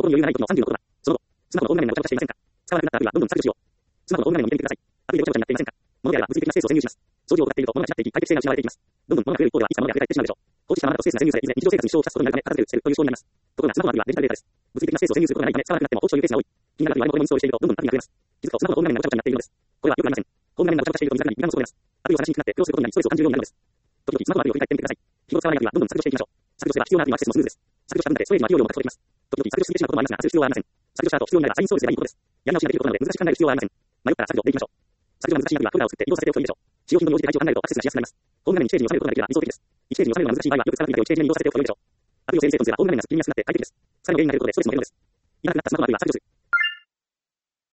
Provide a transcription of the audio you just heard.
に余裕がない時の36度だ。その後、スマホのホーム画面がごちゃごちゃしていませんか？使わなくなったアプリはどんどん削除しよう。スマホのホーム画面を見てみてください。アプリでごちゃごちゃになっていませんか？物であれば物理的なスペースを占有します。掃除を怠っていると物が散らっていき、快適性が失われていきます。どんどん物が増える一方ではいつか物が溢れ返ってしまうでしょう。放置したままだとスペースが占有され、いずれ日常生活に支障をきたすことになるため、片付ける、捨てるという思考になります。ところがスマホのアプリはデジタルデータです。物理的なスペースを占有することがないため、使わなくなっても放置というケースが多い。気になるアプリはあれもこれもインストールしていると、どんどんアプリが増えます。気づくとスマホのホーム画面がごちゃごちゃになっているのです。これはよくありません。ホーム画面がごちゃごちゃしていると見つかり、時間もそうです。アプリを探しにくくなって苦労することになり、ストレスを感じるようになるのです。時々スマホのアプリを振り返ってみてください。日頃使わないアプリはどんどん削除していきましょう。削除すれば必要なアプリはアクセスもスムーズです。削除した分だけストレージの空き容量も確保できます。時々削除しすぎてしまうこともありますが、する必要はありません。削除した後必要になれば再インストールすればいいことです。やり直しができることなので難しく考える必要はありません。迷ったら削除でいきましょう。削除が難しいアプリはフォルダを作って移動させておくといいでしょう。使用頻度に応じて配置を考えるとアクセスがしやすくなります。ホーム画面に1ページに収めることができれば理想的です。1ページに収めるのが難しい場合はよく使うアプリだけを1ページ目に移動させておくと良いでしょう。アプリを整理整頓すればホーム画面がすっきり見やすくなって快適です。さらに原因が出ることでストレスも減るのです。いらなくなったスマホのアプリは削除する。